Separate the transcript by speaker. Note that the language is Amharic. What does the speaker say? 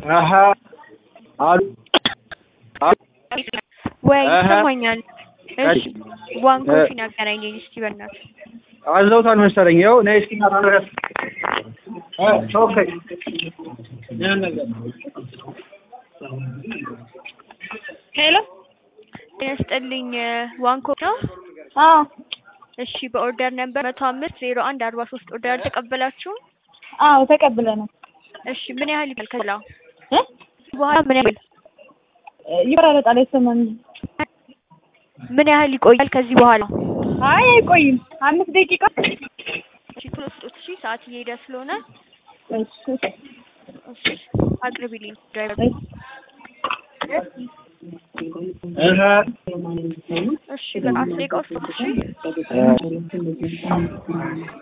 Speaker 1: አሃ አሉ
Speaker 2: ወይ ሰማኛል። እሺ ዋን ኮፊ ናገናኘኝ እስቲ በእናትህ
Speaker 1: አዘውታል መሰለኝ። ይኸው ነይ እስኪ እናታረፍ ኦኬ
Speaker 2: ሄሎ ያስጠልኝ ዋን ኮፊ ነው። እሺ በኦርደር ነምበር 1050143 ኦርደር ተቀበላችሁ?
Speaker 3: አዎ ተቀብለናል።
Speaker 2: እሺ ምን ያህል ይባል ከላ በኋላ ምን ያህል
Speaker 3: ይቆራረጣል? አይሰማም።
Speaker 2: ምን ያህል ይቆያል ከዚህ በኋላ?
Speaker 3: አይ አይቆይም፣ 5 ደቂቃ።
Speaker 2: እሺ ፕሮሰስ እሺ ሰዓት እየሄደ ስለሆነ
Speaker 3: እሺ
Speaker 2: አቅርቢልኝ ድራይቨር። እሺ በቃ 10 ደቂቃ ውስጥ እሺ